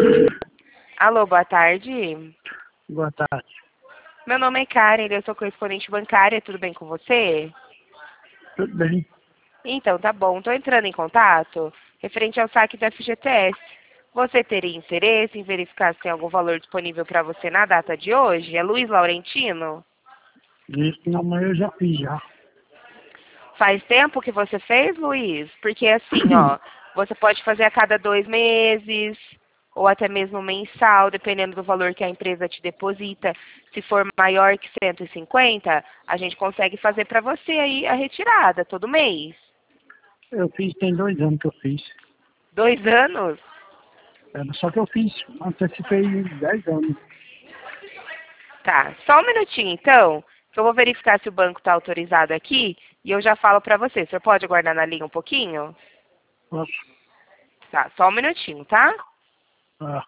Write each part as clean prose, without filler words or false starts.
Alô, boa tarde. Boa tarde. Meu nome é Karen, eu sou correspondente bancária, tudo bem com você? Tudo bem? Então, tá bom. Estou entrando em contato referente ao saque da FGTS. Você teria interesse em verificar se tem algum valor disponível para você na data de hoje? É Luiz Laurentino? Isso não, mas eu já fiz já. Faz tempo que você fez, Luiz? Porque assim, ó, você pode fazer a cada 2 meses ou até mesmo mensal, dependendo do valor que a empresa te deposita. Se for maior que 150, a gente consegue fazer para você aí a retirada todo mês. Eu fiz, tem 2 anos que eu fiz. 2 anos? Só que eu fiz, antecipei 10 anos. Tá, só um minutinho então, que eu vou verificar se o banco está autorizado aqui e eu já falo para você. O senhor pode aguardar na linha um pouquinho? Posso? Tá, só um minutinho, tá? Ah,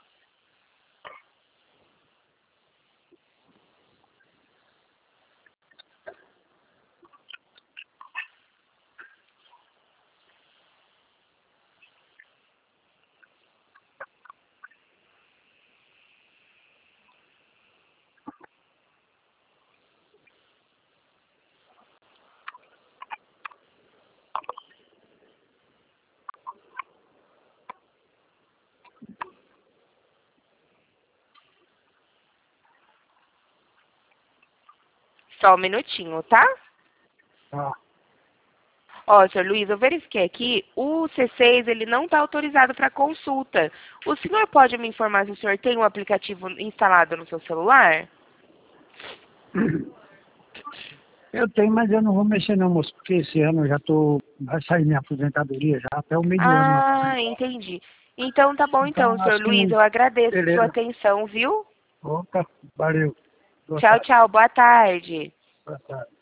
Só um minutinho, tá? ah. Ó, senhor Luiz, eu verifiquei aqui, o C6 ele não está autorizado para consulta. O senhor pode me informar se o senhor tem um aplicativo instalado no seu celular? Eu tenho, mas eu não vou mexer não, moço, porque esse ano eu já tô, vai sair minha aposentadoria já, até o meio do ano. Ah, entendi. Então tá bom então, Então, senhor acho que Luiz, não... eu agradeço sua Beleza. atenção, viu? Opa, valeu. Boa Tchau, tarde. tchau, boa tarde. Boa tarde.